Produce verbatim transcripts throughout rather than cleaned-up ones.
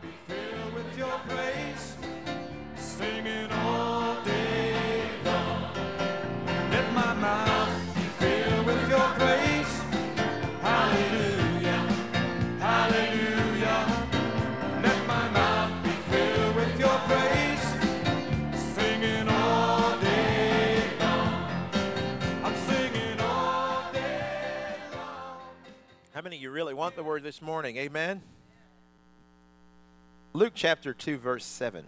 be filled with your praise, singing all day long. Let my mouth be filled with your praise. Hallelujah, hallelujah. Let my mouth be filled with your praise, singing all day long. I'm singing all day long. How many of you really want the word this morning? Amen. Luke chapter two, verse seven.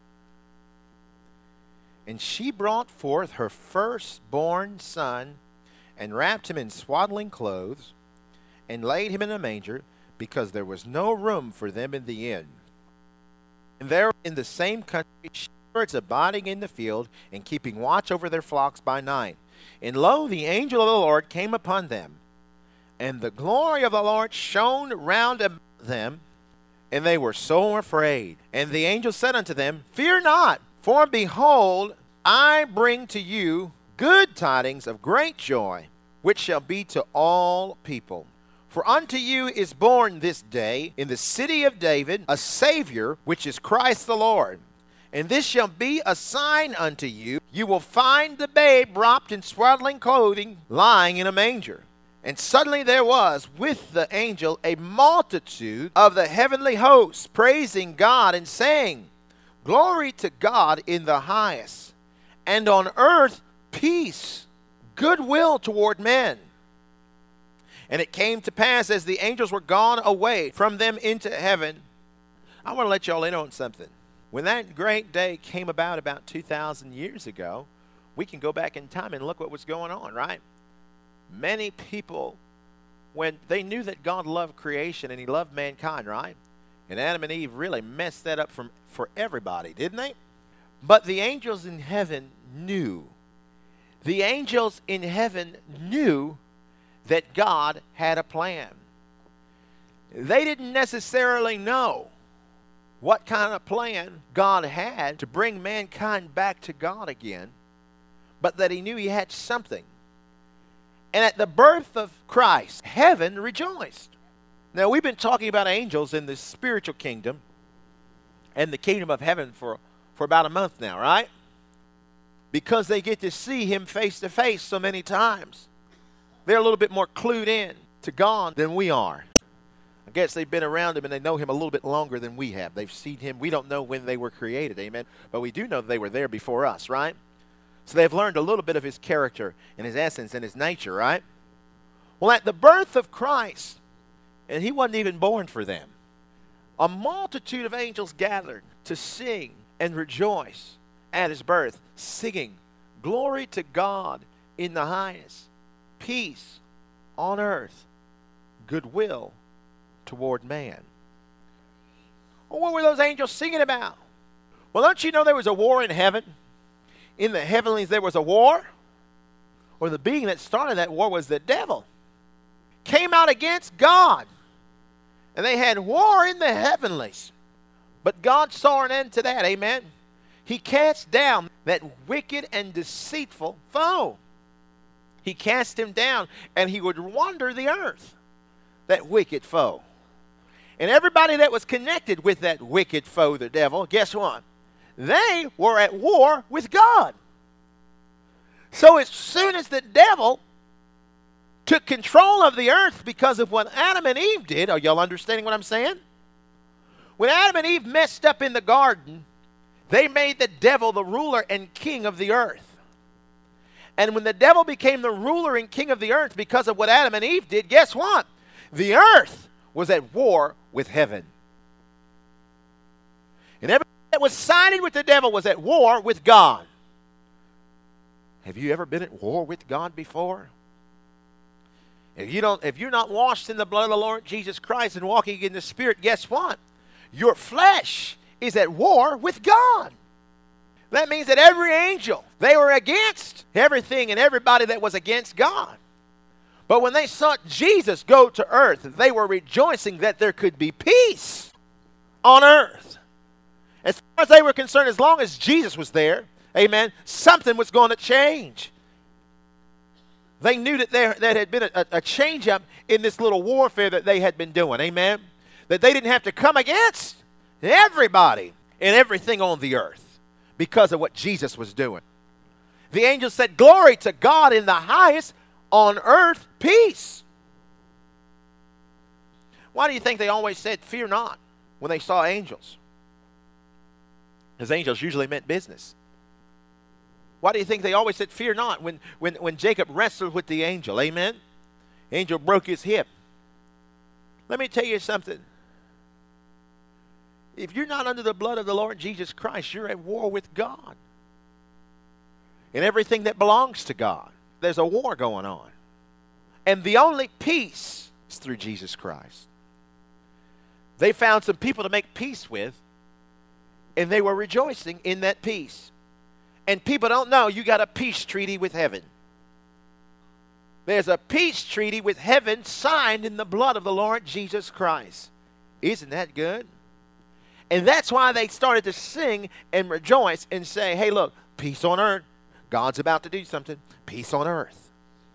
And she brought forth her firstborn son, and wrapped him in swaddling clothes, and laid him in a manger, because there was no room for them in the inn. And there in the same country shepherds abiding in the field, and keeping watch over their flocks by night. And lo, the angel of the Lord came upon them, and the glory of the Lord shone round about them, and they were so afraid. And the angel said unto them, Fear not, for behold, I bring to you good tidings of great joy, which shall be to all people. For unto you is born this day in the city of David a Savior, which is Christ the Lord. And this shall be a sign unto you. You will find the babe wrapped in swaddling clothing, lying in a manger. And suddenly there was with the angel a multitude of the heavenly hosts, praising God and saying, Glory to God in the highest, and on earth peace, goodwill toward men. And it came to pass, as the angels were gone away from them into heaven. I want to let y'all in on something. When that great day came about about two thousand years ago, we can go back in time and look what was going on, right? Many people, when they knew that God loved creation and he loved mankind, right? And Adam and Eve really messed that up from, for everybody, didn't they? But the angels in heaven knew. The angels in heaven knew that God had a plan. They didn't necessarily know what kind of plan God had to bring mankind back to God again, but that he knew he had something. And at the birth of Christ, heaven rejoiced. Now, we've been talking about angels in the spiritual kingdom and the kingdom of heaven for, for about a month now, right? Because they get to see him face to face so many times. They're a little bit more clued in to God than we are. I guess they've been around him and they know him a little bit longer than we have. They've seen him. We don't know when they were created, amen? But we do know they were there before us, right? So they've learned a little bit of his character and his essence and his nature, right? Well, at the birth of Christ, and he wasn't even born for them, a multitude of angels gathered to sing and rejoice at his birth, singing, Glory to God in the highest, peace on earth, goodwill toward man. Well, what were those angels singing about? Well, don't you know there was a war in heaven? In the heavenlies there was a war, or the being that started that war was the devil. Came out against God, and they had war in the heavenlies. But God saw an end to that, amen? He cast down that wicked and deceitful foe. He cast him down, and he would wander the earth, that wicked foe. And everybody that was connected with that wicked foe, the devil, guess what? They were at war with God. So as soon as the devil took control of the earth because of what Adam and Eve did, are y'all understanding what I'm saying? When Adam and Eve messed up in the garden, they made the devil the ruler and king of the earth. And when the devil became the ruler and king of the earth because of what Adam and Eve did, guess what? The earth was at war with heaven. And everybody that was siding with the devil was at war with God. Have you ever been at war with God before? If you don't, if you're not washed in the blood of the Lord Jesus Christ and walking in the Spirit, guess what? Your flesh is at war with God. That means that every angel, they were against everything and everybody that was against God. But when they saw Jesus go to earth, they were rejoicing that there could be peace on earth. As far as they were concerned, as long as Jesus was there, amen, something was going to change. They knew that there that had been a, a change-up in this little warfare that they had been doing, amen, that they didn't have to come against Everybody and everything on the earth because of what Jesus was doing. The angel said, "Glory to God in the highest, on earth peace." Why do you think they always said, "Fear not," when they saw angels? Because angels usually meant business. Why do you think they always said, "Fear not," when, when, when Jacob wrestled with the angel? Amen? Angel broke his hip. Let me tell you something. If you're not under the blood of the Lord Jesus Christ, you're at war with God. And everything that belongs to God. There's a war going on. And the only peace is through Jesus Christ. They found some people to make peace with, and they were rejoicing in that peace. And people don't know you got a peace treaty with heaven. There's a peace treaty with heaven signed in the blood of the Lord Jesus Christ. Isn't that good? And that's why they started to sing and rejoice and say, "Hey, look, peace on earth. God's about to do something. Peace on earth."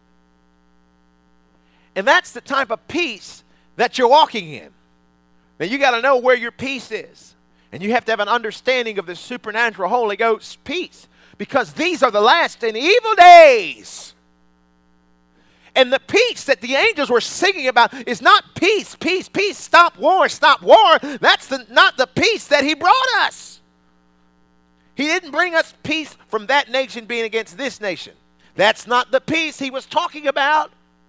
And that's the type of peace that you're walking in. Now, you got to know where your peace is. And you have to have an understanding of the supernatural Holy Ghost peace. Because these are the last and evil days. And the peace that the angels were singing about is not peace, peace, peace, stop war, stop war. That's the, not the peace that he brought us. He didn't bring us peace from that nation being against this nation. That's not the peace he was talking about.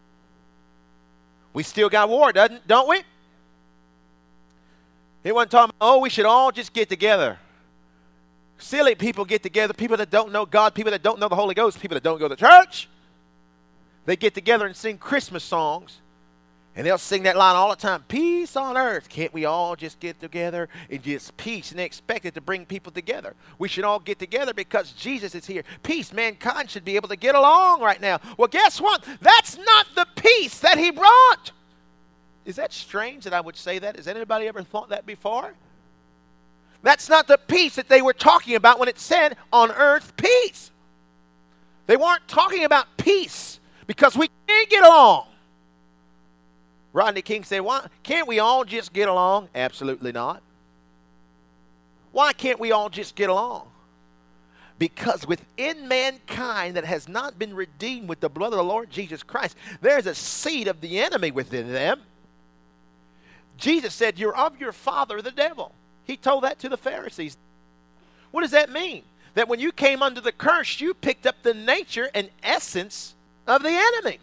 We still got war, doesn't, don't we? He wasn't talking about, oh, we should all just get together. Silly people get together, people that don't know God, people that don't know the Holy Ghost, people that don't go to church. They get together and sing Christmas songs, and they'll sing that line all the time, "Peace on earth." Can't we all just get together and just peace? And they expect it to bring people together. We should all get together because Jesus is here. Peace. Mankind should be able to get along right now. Well, guess what? That's not the peace that he brought. Is that strange that I would say that? Has anybody ever thought that before? That's not the peace that they were talking about when it said on earth peace. They weren't talking about peace because we can't get along. Rodney King said, "Why can't we all just get along?" Absolutely not. Why can't we all just get along? Because within mankind that has not been redeemed with the blood of the Lord Jesus Christ, there's a seed of the enemy within them. Jesus said, "You're of your father, the devil." He told that to the Pharisees. What does that mean? That when you came under the curse, you picked up the nature and essence of the enemy.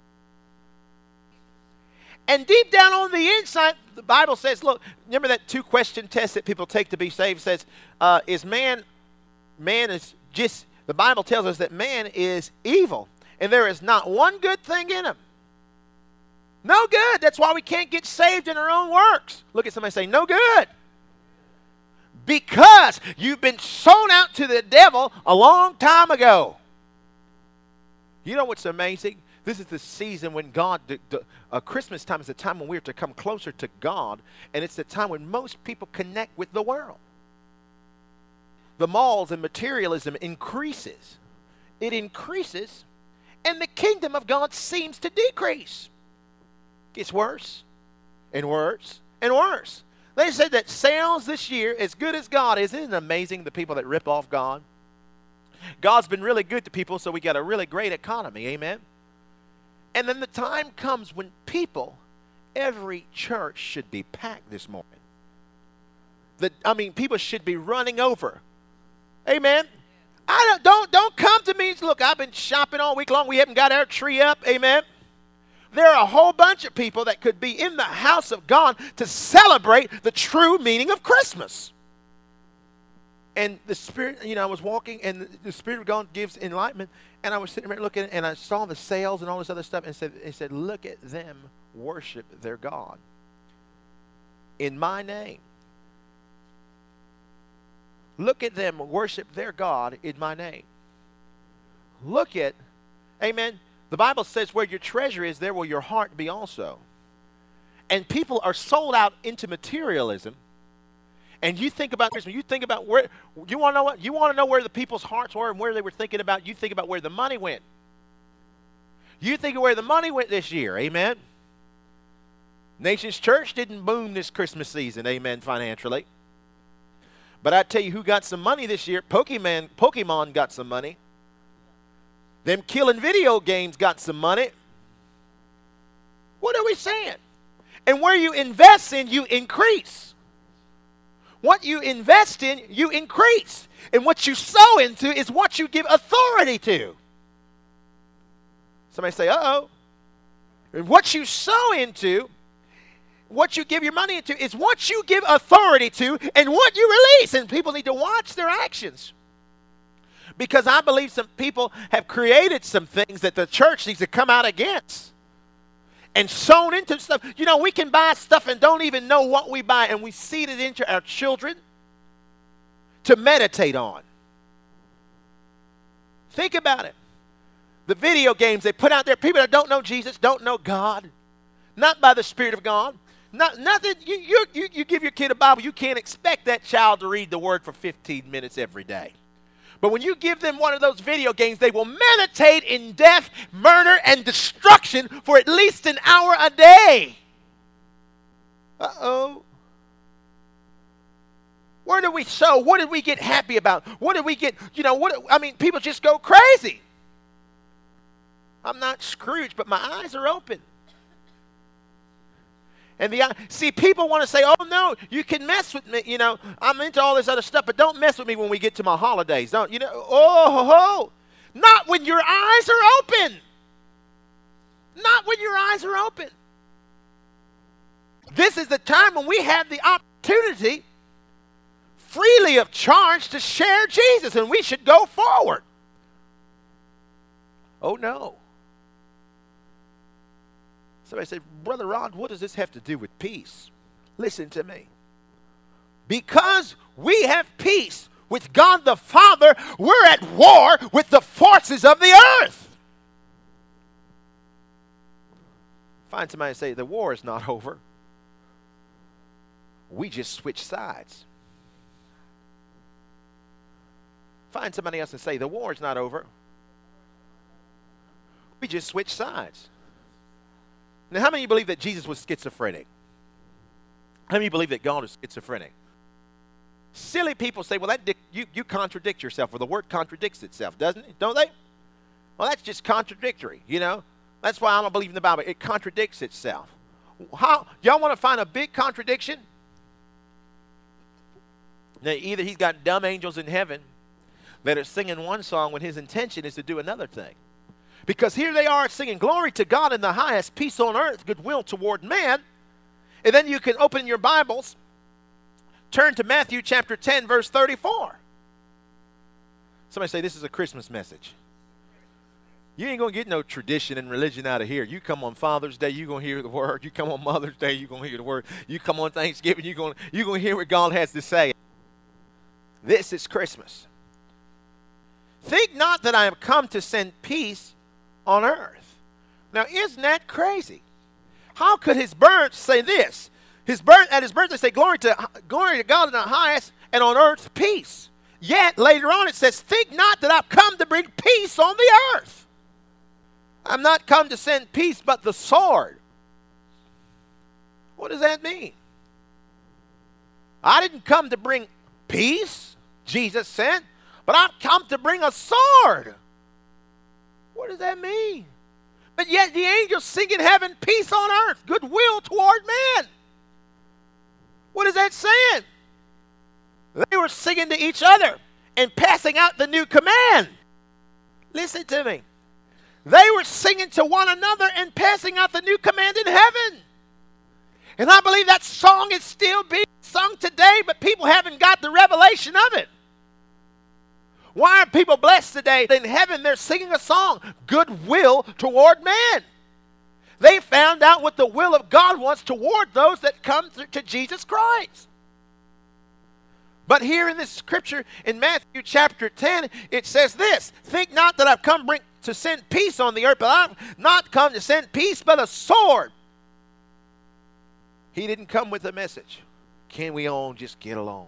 And deep down on the inside, the Bible says, look, remember that two-question test that people take to be saved? It says, uh, is man, man is just, the Bible tells us that man is evil, and there is not one good thing in him. No good. That's why we can't get saved in our own works. Look at somebody and say, "No good." Because you've been sold out to the devil a long time ago. You know what's amazing? This is the season when God, the, the, uh, Christmas time is the time when we're to come closer to God, and it's the time when most people connect with the world. The malls and materialism increases. It increases, and the kingdom of God seems to decrease. Gets worse and worse and worse. They said that sales this year, as good as God is, isn't it amazing the people that rip off God? God's been really good to people, so we got a really great economy, amen? And then the time comes when people, every church should be packed this morning. The, I mean, people should be running over. Amen? I don't, don't, don't come to me. Look, I've been shopping all week long. We haven't got our tree up, amen? There are a whole bunch of people that could be in the house of God to celebrate the true meaning of Christmas. And the Spirit, you know, I was walking, and the, the Spirit of God gives enlightenment, and I was sitting there looking, and I saw the sales and all this other stuff, and said, it said, "Look at them worship their God in my name. Look at them worship their God in my name." Look at, amen. The Bible says where your treasure is, there will your heart be also. And people are sold out into materialism. And you think about Christmas, you think about where, you want to know what? You want to know where the people's hearts were and where they were thinking about, you think about where the money went. You think of where the money went this year, amen? Nations Church didn't boom this Christmas season, amen, financially. But I tell you who got some money this year. Pokemon, Pokemon got some money. Them killing video games got some money. What are we saying? And where you invest in, you increase. What you invest in, you increase. And what you sow into is what you give authority to. Somebody say, uh-oh. And what you sow into, what you give your money into, is what you give authority to and what you release. And people need to watch their actions. Because I believe some people have created some things that the church needs to come out against. And sown into stuff. You know, we can buy stuff and don't even know what we buy. And we seed it into our children to meditate on. Think about it. The video games they put out there, people that don't know Jesus, don't know God. Not by the Spirit of God. Not, nothing. You, you, you, you give your kid a Bible, you can't expect that child to read the Word for fifteen minutes every day. But when you give them one of those video games, they will meditate in death, murder, and destruction for at least an hour a day. Uh-oh. Where do we sow? What did we get happy about? What did we get, you know, what? I mean, people just go crazy. I'm not Scrooge, but my eyes are open. And the see, people want to say, oh, no, you can mess with me. You know, I'm into all this other stuff, but don't mess with me when we get to my holidays. Don't, you know, oh, ho, ho. Not when your eyes are open. Not when your eyes are open. This is the time when we have the opportunity freely of charge to share Jesus, and we should go forward. Oh, no. Somebody said, Brother Rod, what does this have to do with peace? Listen to me. Because we have peace with God the Father, we're at war with the forces of the earth. Find somebody and say, the war is not over. We just switch sides. Find somebody else and say, the war is not over. We just switch sides. Now, how many of you believe that Jesus was schizophrenic? How many of you believe that God is schizophrenic? Silly people say, well, that dic- you, you contradict yourself, or the word contradicts itself, doesn't it? Don't they? Well, that's just contradictory, you know. That's why I don't believe in the Bible. It contradicts itself. How, y'all want to find a big contradiction? Now, either he's got dumb angels in heaven that are singing one song when his intention is to do another thing. Because here they are singing, glory to God in the highest, peace on earth, goodwill toward man. And then you can open your Bibles, turn to Matthew chapter ten, verse thirty-four. Somebody say, this is a Christmas message. You ain't going to get no tradition and religion out of here. You come on Father's Day, you're going to hear the word. You come on Mother's Day, you're going to hear the word. You come on Thanksgiving, you're going you're going to hear what God has to say. This is Christmas. Think not that I have come to send peace on earth. Now, isn't that crazy? How could his birth say this? His birth at his birthday say, glory to glory to God in the highest, and on earth peace. Yet later on it says, think not that I've come to bring peace on the earth. I'm not come to send peace, but the sword. What does that mean? I didn't come to bring peace, Jesus said, but I've come to bring a sword. What does that mean? But yet the angels sing in heaven, peace on earth, goodwill toward man. What is that saying? They were singing to each other and passing out the new command. Listen to me. They were singing to one another and passing out the new command in heaven. And I believe that song is still being sung today, but people haven't got the revelation of it. Why are people blessed today? In heaven, they're singing a song, goodwill toward man. They found out what the will of God wants toward those that come to Jesus Christ. But here in this scripture, in Matthew chapter ten, it says this, think not that I've come bring, to send peace on the earth, but I've not come to send peace, but a sword. He didn't come with a message. Can we all just get along?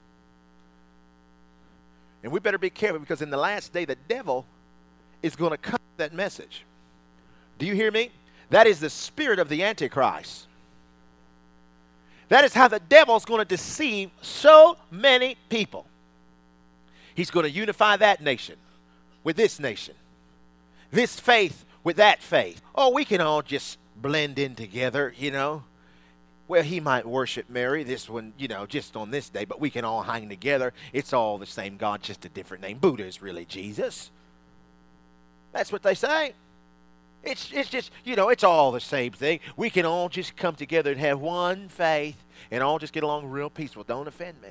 And we better be careful, because in the last day, the devil is going to come with that message. Do you hear me? That is the spirit of the Antichrist. That is how the devil's going to deceive so many people. He's going to unify that nation with this nation, this faith with that faith. Oh, we can all just blend in together, you know. Well, he might worship Mary, this one, you know, just on this day, but we can all hang together. It's all the same God, just a different name. Buddha is really Jesus. That's what they say. It's, it's just, you know, it's all the same thing. We can all just come together and have one faith and all just get along real peaceful. Don't offend me.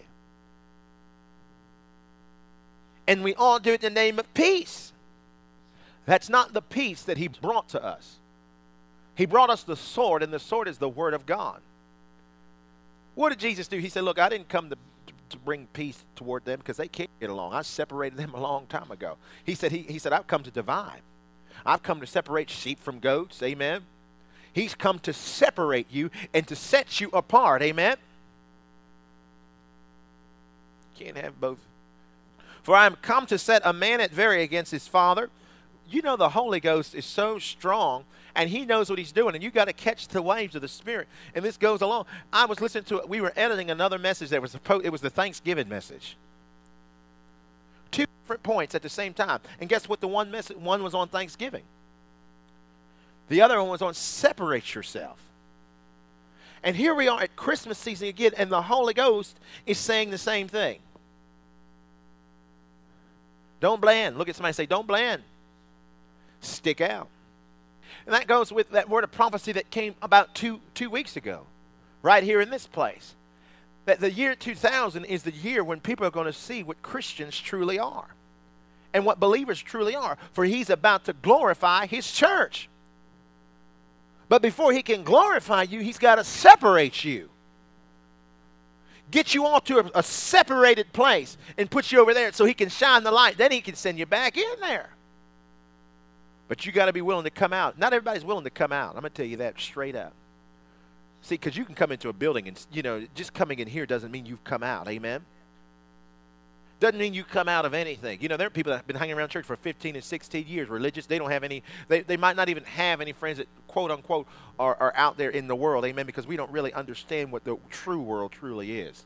And we all do it in the name of peace. That's not the peace that he brought to us. He brought us the sword, and the sword is the word of God. What did Jesus do? He said, look, I didn't come to, to bring peace toward them because they can't get along. I separated them a long time ago. He said, he, he said, I've come to divide. I've come to separate sheep from goats. Amen. He's come to separate you and to set you apart. Amen. Can't have both. For I am come to set a man at variance against his father. You know the Holy Ghost is so strong, and he knows what he's doing, and you got to catch the waves of the Spirit. And this goes along. I was listening to it. We were editing another message that was supposed, it was the Thanksgiving message. Two different points at the same time. And guess what? The one message, one was on Thanksgiving. The other one was on separate yourself. And here we are at Christmas season again, and the Holy Ghost is saying the same thing. Don't blend. Look at somebody and say, don't blend. Stick out. And that goes with that word of prophecy that came about two, two weeks ago, right here in this place. That the year two thousand is the year when people are going to see what Christians truly are and what believers truly are. For he's about to glorify his church. But before he can glorify you, he's got to separate you. Get you all to a, a separated place and put you over there so he can shine the light. Then he can send you back in there. But you got to be willing to come out. Not everybody's willing to come out. I'm going to tell you that straight up. See, because you can come into a building and, you know, just coming in here doesn't mean you've come out. Amen? Doesn't mean you come out of anything. You know, there are people that have been hanging around church for fifteen and sixteen years, religious. They don't have any, they, they might not even have any friends that, quote unquote, are, are out there in the world. Amen? Because we don't really understand what the true world truly is.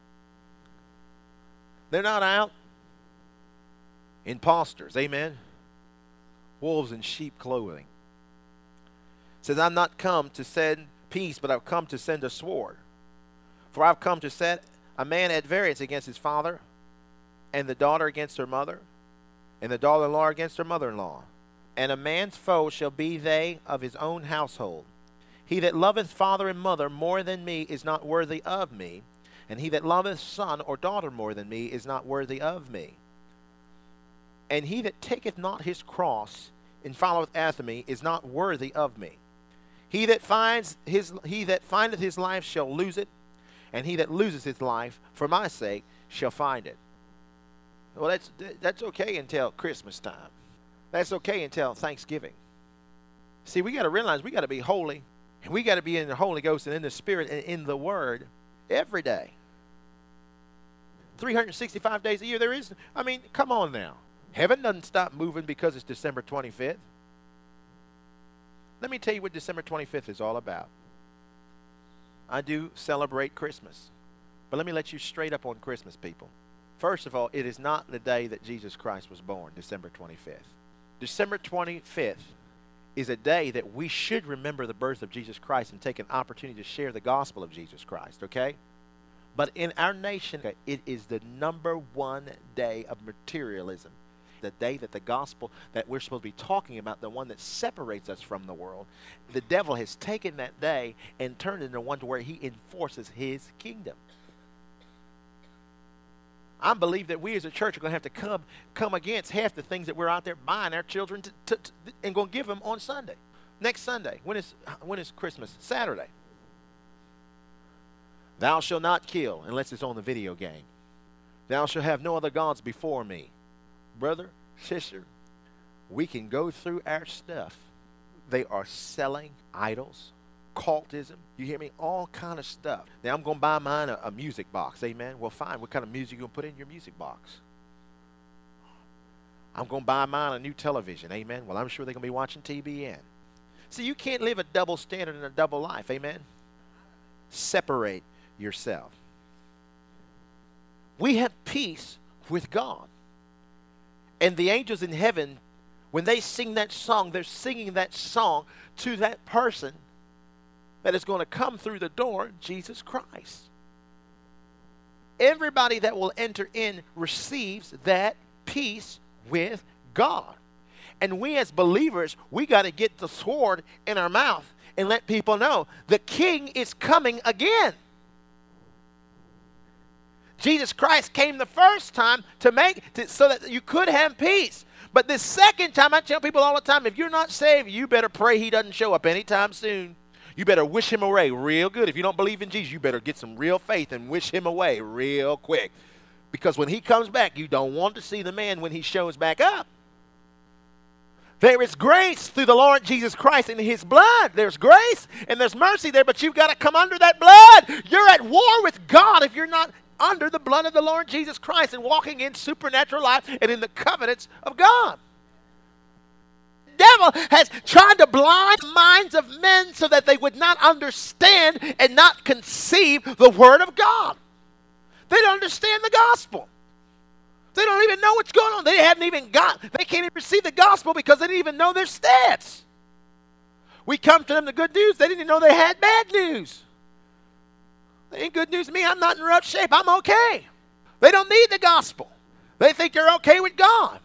They're not out. Imposters. Amen? Wolves in sheep clothing. It says, I'm not come to send peace, but I've come to send a sword. For I've come to set a man at variance against his father, and the daughter against her mother, and the daughter-in-law against her mother-in-law. And a man's foe shall be they of his own household. He that loveth father and mother more than me is not worthy of me, and he that loveth son or daughter more than me is not worthy of me. And he that taketh not his cross and followeth after me is not worthy of me. He that finds his he that findeth his life shall lose it, and he that loses his life for my sake shall find it. Well, that's that's okay until Christmas time. That's okay until Thanksgiving. See, we got to realize we got to be holy, and we got to be in the Holy Ghost and in the Spirit and in the Word every day. three hundred sixty-five days a year. There is, I mean, come on now. Heaven doesn't stop moving because it's December twenty-fifth. Let me tell you what December twenty-fifth is all about. I do celebrate Christmas. But let me let you straight up on Christmas, people. First of all, it is not the day that Jesus Christ was born, December twenty-fifth. December twenty-fifth is a day that we should remember the birth of Jesus Christ and take an opportunity to share the gospel of Jesus Christ, okay? But in our nation, it is the number one day of materialism. The day that the gospel that we're supposed to be talking about, the one that separates us from the world, the devil has taken that day and turned it into one to where he enforces his kingdom. I believe that we as a church are going to have to come come against half the things that we're out there buying our children to, to, to, and going to give them on Sunday. Next Sunday. When is, when is Christmas? Saturday. Thou shalt not kill, unless it's on the video game. Thou shalt have no other gods before me. Brother, sister, we can go through our stuff. They are selling idols, cultism, you hear me? All kind of stuff. Now, I'm going to buy mine a, a music box, amen? Well, fine. What kind of music you going to put in your music box? I'm going to buy mine a new television, amen? Well, I'm sure they're going to be watching T B N. See, you can't live a double standard and a double life, amen? Separate yourself. We have peace with God. And the angels in heaven, when they sing that song, they're singing that song to that person that is going to come through the door, Jesus Christ. Everybody that will enter in receives that peace with God. And we as believers, we got to get the sword in our mouth and let people know the King is coming again. Jesus Christ came the first time to make to, so that you could have peace. But the second time, I tell people all the time, if you're not saved, you better pray he doesn't show up anytime soon. You better wish him away real good. If you don't believe in Jesus, you better get some real faith and wish him away real quick. Because when he comes back, you don't want to see the man when he shows back up. There is grace through the Lord Jesus Christ in his blood. There's grace and there's mercy there, but you've got to come under that blood. You're at war with God if you're not under the blood of the Lord Jesus Christ and walking in supernatural life and in the covenants of God. The devil has tried to blind the minds of men so that they would not understand and not conceive the word of God. They don't understand the gospel. They don't even know what's going on. They haven't even got, they can't even receive the gospel because they didn't even know their stats. We come to them the good news. They didn't even know they had bad news. They ain't good news to me. I'm not in rough shape. I'm okay. They don't need the gospel. They think they're okay with God.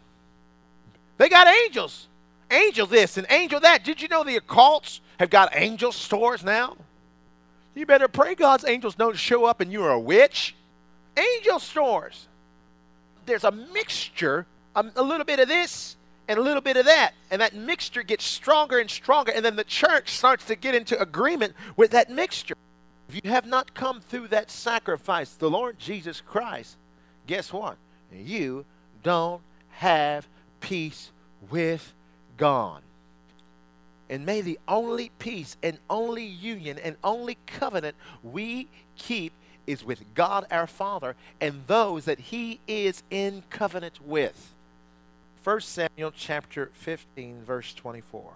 They got angels. Angel this and angel that. Did you know the occults have got angel stores now? You better pray God's angels don't show up and you're a witch. Angel stores. There's a mixture, a, a little bit of this and a little bit of that. And that mixture gets stronger and stronger. And then the church starts to get into agreement with that mixture. If you have not come through that sacrifice, the Lord Jesus Christ, guess what? You don't have peace with God. And may the only peace and only union and only covenant we keep is with God our Father and those that he is in covenant with. First Samuel chapter fifteen, verse twenty-four.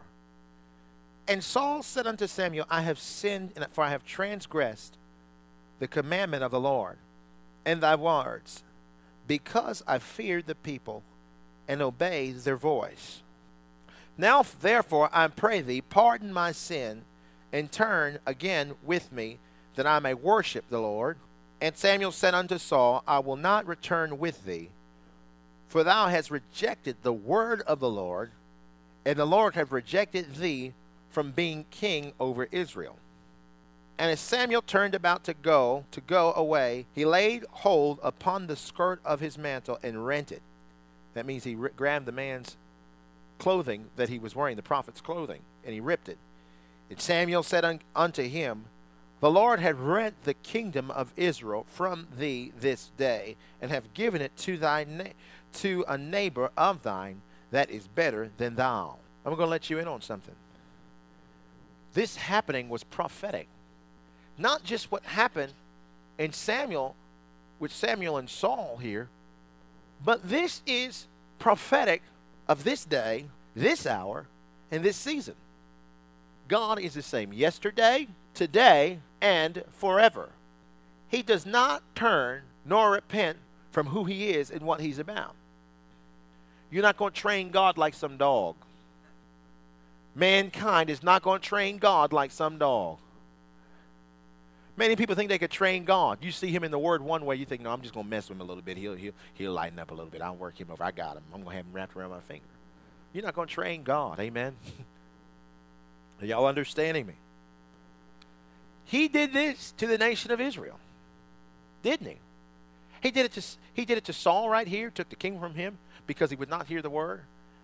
And Saul said unto Samuel, I have sinned, for I have transgressed the commandment of the Lord and thy words, because I feared the people and obeyed their voice. Now therefore I pray thee, pardon my sin, and turn again with me, that I may worship the Lord. And Samuel said unto Saul, I will not return with thee, for thou hast rejected the word of the Lord, and the Lord hath rejected thee from being king over Israel. And as Samuel turned about to go, to go away, he laid hold upon the skirt of his mantle and rent it. That means he grabbed the man's clothing that he was wearing, the prophet's clothing, and he ripped it. And Samuel said un unto him, the Lord hath rent the kingdom of Israel from thee this day, and have given it to thy to a neighbor of thine that is better than thou. I'm going to let you in on something. This happening was prophetic. Not just what happened in Samuel, with Samuel and Saul here, but this is prophetic of this day, this hour, and this season. God is the same yesterday, today, and forever. He does not turn nor repent from who he is and what he's about. You're not going to train God like some dog. Mankind is not going to train God like some dog. Many people think they could train God. You see him in the Word one way, you think, no, I'm just going to mess with him a little bit. He'll, he'll, he'll lighten up a little bit. I'll work him over. I got him. I'm going to have him wrapped around my finger. You're not going to train God. Amen? Are y'all understanding me? He did this to the nation of Israel. Didn't he? He did it to, he did it to Saul right here, took the king from him because he would not hear the word.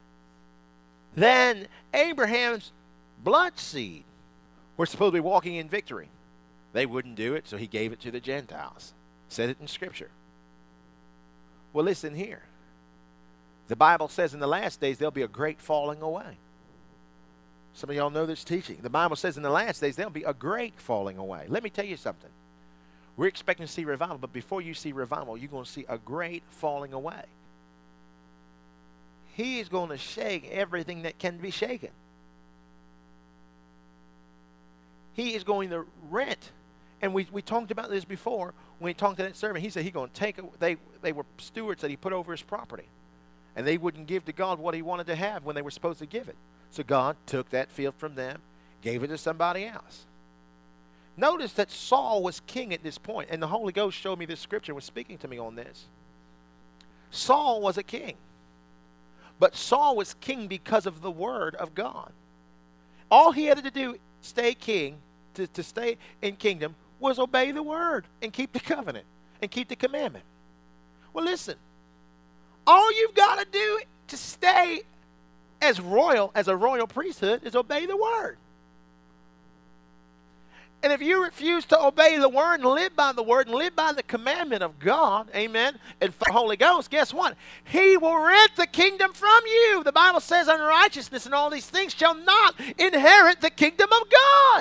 Then Abraham's blood seed were supposed to be walking in victory. They wouldn't do it, so he gave it to the Gentiles. Said it in Scripture. Well, listen here. The Bible says in the last days there'll be a great falling away. Some of y'all know this teaching. The Bible says in the last days there'll be a great falling away. Let me tell you something. We're expecting to see revival, but before you see revival, you're going to see a great falling away. He is going to shake everything that can be shaken. He is going to rent And we, we talked about this before when he talked to that servant. He said he's going to take it. They, they were stewards that he put over his property. And they wouldn't give to God what he wanted to have when they were supposed to give it. So God took that field from them, gave it to somebody else. Notice that Saul was king at this point, and the Holy Ghost showed me this scripture and was speaking to me on this. Saul was a king. But Saul was king because of the word of God. All he had to do to stay king, to, to stay in kingdom, was obey the word and keep the covenant and keep the commandment. Well, listen. All you've got to do to stay as royal, as a royal priesthood, is obey the word. And if you refuse to obey the word and live by the word and live by the commandment of God, amen, and the Holy Ghost, guess what? He will rent the kingdom from you. The Bible says unrighteousness and all these things shall not inherit the kingdom of God.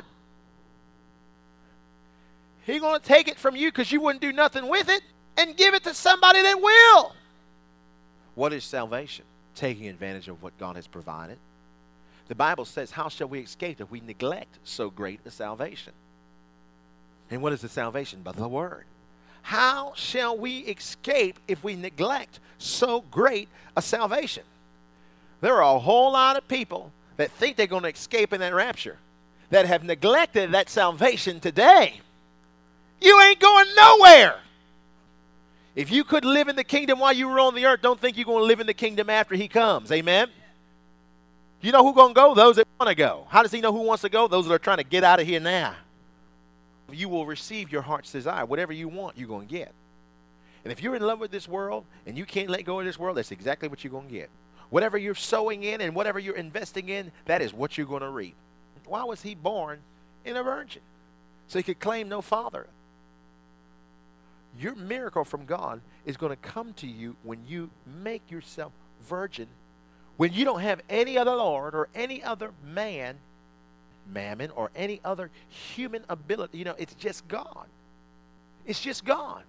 He's going to take it from you because you wouldn't do nothing with it and give it to somebody that will. What is salvation? Taking advantage of what God has provided. The Bible says, how shall we escape if we neglect so great a salvation? And what is the salvation? But the word. How shall we escape if we neglect so great a salvation? There are a whole lot of people that think they're going to escape in that rapture that have neglected that salvation today. You ain't going nowhere. If you could live in the kingdom while you were on the earth, don't think you're going to live in the kingdom after he comes. Amen? You know who's going to go? Those that want to go. How does he know who wants to go? Those that are trying to get out of here now. You will receive your heart's desire. Whatever you want, you're going to get. And if you're in love with this world and you can't let go of this world, that's exactly what you're going to get. Whatever you're sowing in and whatever you're investing in, that is what you're going to reap. Why was he born in a virgin? So he could claim no father. Your miracle from God is going to come to you when you make yourself virgin, when you don't have any other Lord or any other man, mammon, or any other human ability. You know, it's just God. It's just God.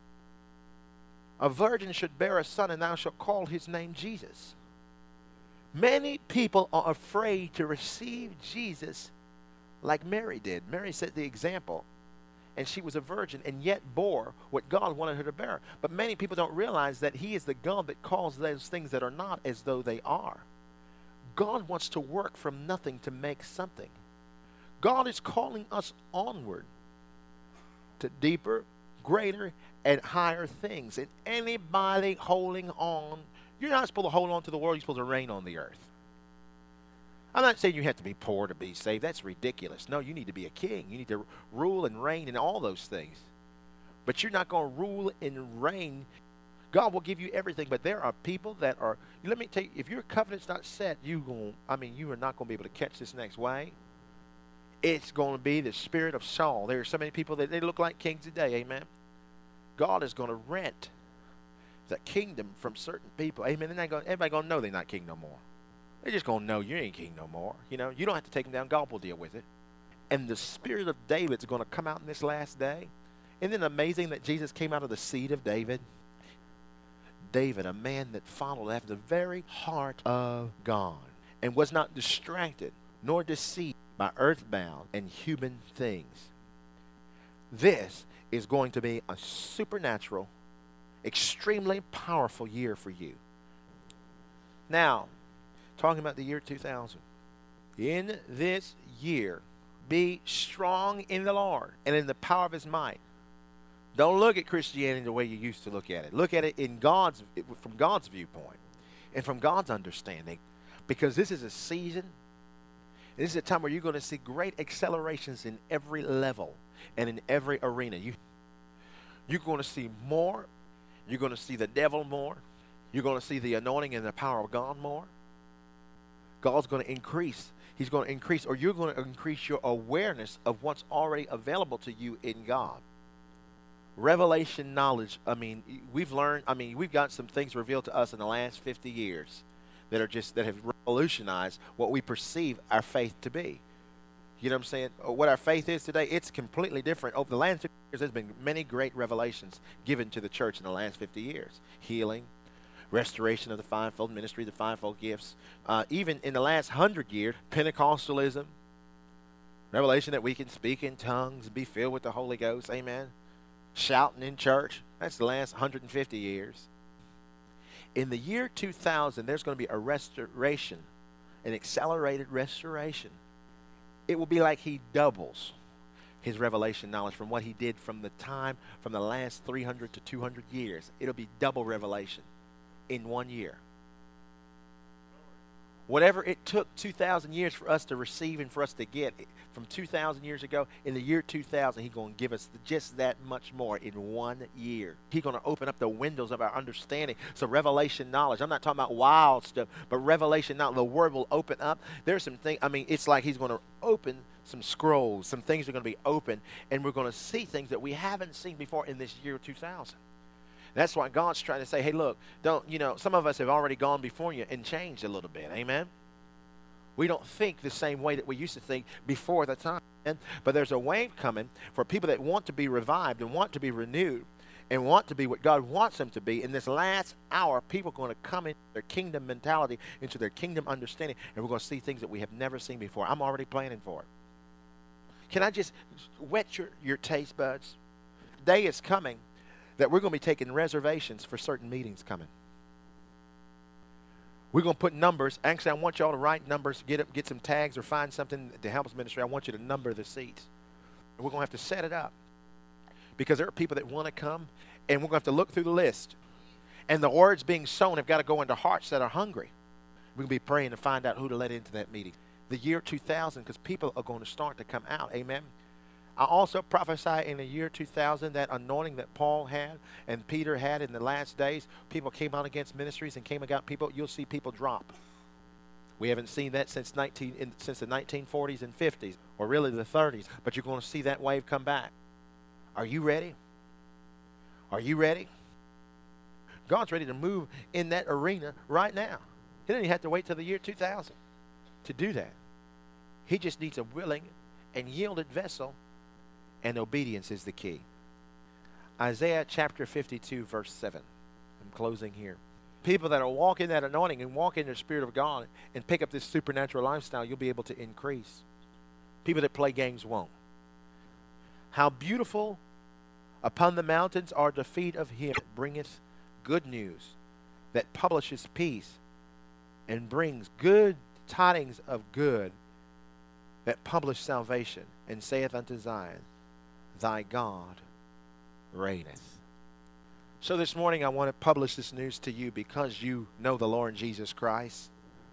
A virgin should bear a son, and thou shalt call his name Jesus. Many people are afraid to receive Jesus like Mary did. Mary set the example. And she was a virgin and yet bore what God wanted her to bear. But many people don't realize that he is the God that calls those things that are not as though they are. God wants to work from nothing to make something. God is calling us onward to deeper, greater, and higher things. And anybody holding on, you're not supposed to hold on to the world, you're supposed to reign on the earth. I'm not saying you have to be poor to be saved. That's ridiculous. No, you need to be a king. You need to rule and reign in all those things. But you're not going to rule and reign. God will give you everything, but there are people that are, let me tell you, if your covenant's not set, you going, I mean, you are not going to be able to catch this next wave. It's going to be the spirit of Saul. There are so many people that they look like kings today, amen. God is going to rent the kingdom from certain people, amen. And going, everybody going to know they're not king no more. They're just going to know you ain't king no more. You know, you don't have to take them down. God will deal with it. And the spirit of David's going to come out in this last day. Isn't it amazing that Jesus came out of the seed of David? David, a man that followed after the very heart of God and was not distracted nor deceived by earthbound and human things. This is going to be a supernatural, extremely powerful year for you. Now, talking about the year two thousand. In this year, be strong in the Lord and in the power of his might. Don't look at Christianity the way you used to look at it. Look at it in God's, from God's viewpoint and from God's understanding, because this is a season, this is a time where you're going to see great accelerations in every level and in every arena. You, you're going to see more. You're going to see the devil more. You're going to see the anointing and the power of God more. God's going to increase. He's going to increase, or you're going to increase your awareness of what's already available to you in God. Revelation knowledge. I mean, we've learned, I mean, we've got some things revealed to us in the last fifty years that are just, that have revolutionized what we perceive our faith to be. You know what I'm saying? What our faith is today, it's completely different. Over the last fifty years, there's been many great revelations given to the church in the last fifty years. Healing, restoration of the fivefold ministry, the fivefold gifts. Uh, even in the last hundred years, Pentecostalism, Revelation that we can speak in tongues, be filled with the Holy Ghost. Amen. Shouting in church. That's the last one hundred fifty years. In the year two thousand, there's going to be a restoration, an accelerated restoration. It will be like he doubles his revelation knowledge from what he did from the time, from the last three hundred to two hundred years. It'll be double revelation in one year. Whatever it took two thousand years for us to receive and for us to get from two thousand years ago, in the year two thousand, he's going to give us just that much more in one year. He's going to open up the windows of our understanding. So revelation knowledge, I'm not talking about wild stuff, but revelation knowledge, the word will open up. There's some things, I mean, it's like he's going to open some scrolls. Some things are going to be open, and we're going to see things that we haven't seen before in this year two thousand. That's why God's trying to say, hey, look, don't, you know, some of us have already gone before you and changed a little bit. Amen? We don't think the same way that we used to think before the time. But there's a wave coming for people that want to be revived and want to be renewed and want to be what God wants them to be. In this last hour, people are going to come into their kingdom mentality, into their kingdom understanding, and we're going to see things that we have never seen before. I'm already planning for it. Can I just whet your, your taste buds? The day is coming that we're going to be taking reservations for certain meetings coming. We're going to put numbers. Actually, I want y'all to write numbers, get, get some tags, or find something to help us ministry. I want you to number the seats. We're going to have to set it up because there are people that want to come, and we're going to have to look through the list. And the words being sown have got to go into hearts that are hungry. We're going to be praying to find out who to let into that meeting. The year two thousand, because people are going to start to come out. Amen. I also prophesy in the year two thousand that anointing that Paul had and Peter had in the last days, people came out against ministries and came against people. You'll see people drop. We haven't seen that since nineteen in, since the nineteen forties and fifties, or really the thirties. But you're going to see that wave come back. Are you ready? Are you ready? God's ready to move in that arena right now. He doesn't even have to wait till the year two thousand to do that. He just needs a willing and yielded vessel. And obedience is the key. Isaiah chapter fifty-two, verse seven. I'm closing here. People that are walking that anointing and walk in the Spirit of God and pick up this supernatural lifestyle, you'll be able to increase. People that play games won't. How beautiful upon the mountains are the feet of him that bringeth good news, that publishes peace, and brings good tidings of good, that publish salvation, and saith unto Zion, thy God reigneth. So this morning I want to publish this news to you because you know the Lord Jesus Christ.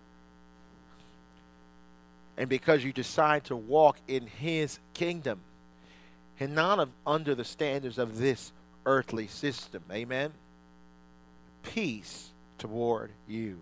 And because you decide to walk in his kingdom and not of, under the standards of this earthly system. Amen. Peace toward you.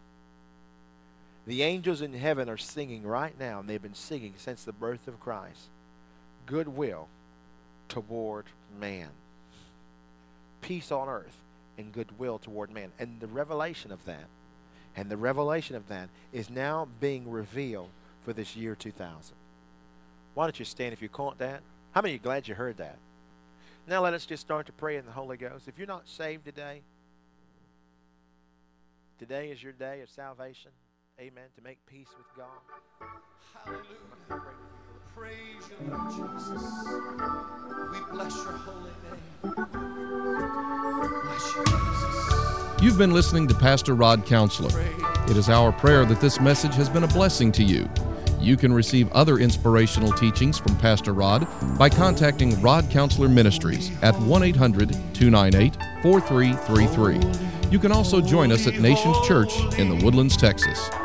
The angels in heaven are singing right now, and they've been singing since the birth of Christ. Goodwill toward man. Peace on earth and goodwill toward man. And the revelation of that, and the revelation of that is now being revealed for this year two thousand. Why don't you stand if you caught that? How many of you are glad you heard that? Now let us just start to pray in the Holy Ghost. If you're not saved today, today is your day of salvation. Amen. To make peace with God. Hallelujah. Praise you, Lord Jesus. We bless your holy name. Bless you, Jesus. You've been listening to Pastor Rod Counselor. It is our prayer that this message has been a blessing to you. You can receive other inspirational teachings from Pastor Rod by contacting Rod Counselor Ministries at one eight hundred, two nine eight, four three three three. You can also join us at Nations Church in the Woodlands, Texas.